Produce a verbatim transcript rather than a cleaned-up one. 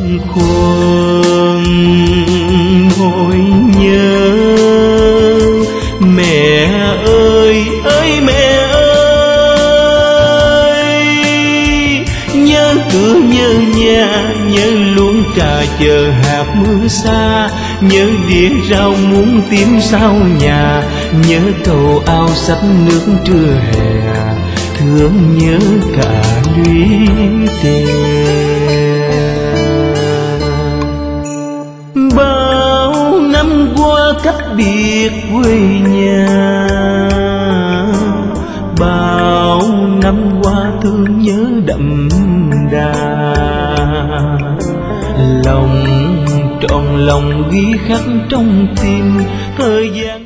khuôn nỗi nhớ. Mẹ ơi ơi mẹ ơi, nhớ cửa nhớ nhà, nhớ luống trà chờ hạt mưa xa, nhớ đĩa rau muống tím sao nhà, nhớ cầu ao sách nước trưa hè, thương nhớ cả lũy tre. Bao năm qua cách biệt quê nhà, bao năm qua thương nhớ đậm đà, lòng trọn lòng ghi khắc trong tim thời gian.